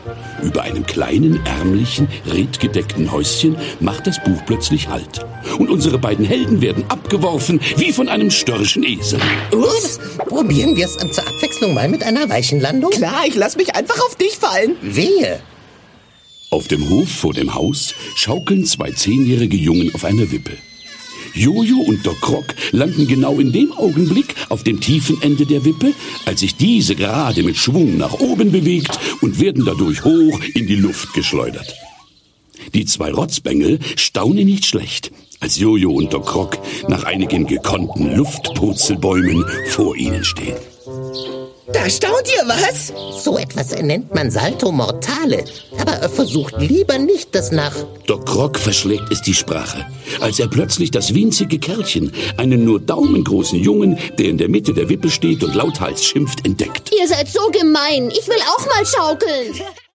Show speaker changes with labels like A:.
A: Über einem kleinen, ärmlichen, redgedeckten Häuschen macht das Buch plötzlich Halt. Und unsere beiden Helden werden abgeworfen wie von einem störrischen Esel.
B: Ups, probieren wir es zur Abwechslung mal mit einer weichen Landung?
C: Klar, ich lass mich einfach auf dich fallen.
B: Wehe!
A: Auf dem Hof vor dem Haus schaukeln 2 10-jährige Jungen auf einer Wippe. Jojo und Doc Rock landen genau in dem Augenblick auf dem tiefen Ende der Wippe, als sich diese gerade mit Schwung nach oben bewegt und werden dadurch hoch in die Luft geschleudert. Die 2 Rotzbengel staunen nicht schlecht, als Jojo und Doc Rock nach einigen gekonnten Luftpurzelbäumen vor ihnen stehen.
C: Da staunt ihr was?
B: So etwas nennt man Salto Mortale. Aber versucht lieber nicht, das nach...
A: Doc Rock verschlägt es die Sprache, als er plötzlich das winzige Kerlchen, einen nur daumengroßen Jungen, der in der Mitte der Wippe steht und lauthals schimpft, entdeckt.
D: Ihr seid so gemein. Ich will auch mal schaukeln.